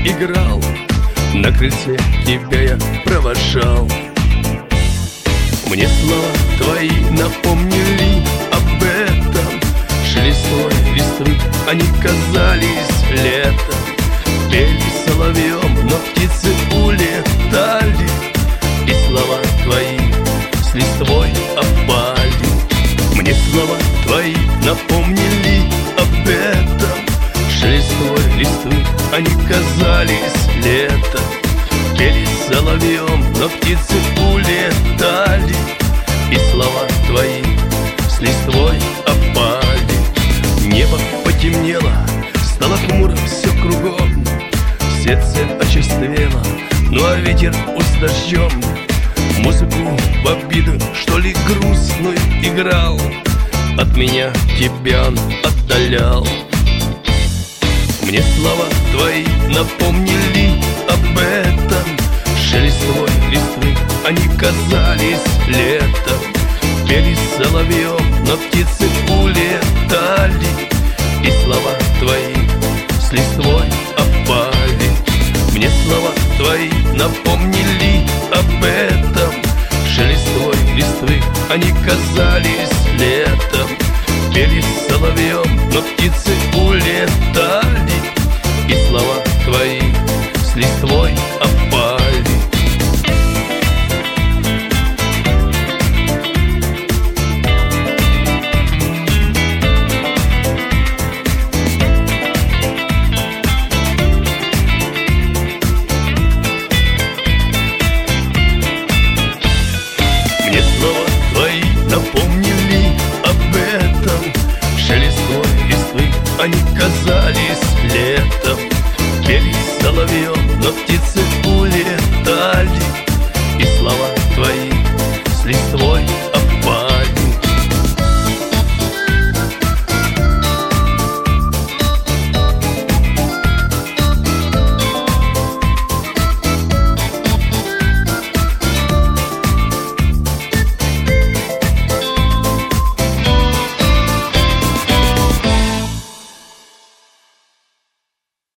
играл, на крыльце тебя я провожал. Мне слова твои напомнили об этом. Шелестой листвы они казались летом. Пели соловьем, но птицы улетали, и слова твои с листвой опали. Мне слова твои напомнили об этом. Шелестой листвы они казались летом. Пели соловьем, но птицы улетали, и слова твои с листвой опали. Небо потемнело, стало хмуро все кругом. Сердце очерствело, ну а ветер с дождем музыку в обиду, что ли, грустную играл. От меня тебя он отдалял. Мне слова твои напомнили об этом. Шелестой листвы они казались летом. Пели соловьем, но птицы улетали, и слова твои с листвой опали. Мне слова твои напомнили об этом. Шелестой листвы они казались летом. Пели соловьем, но птицы улетали, и слова твои с листвой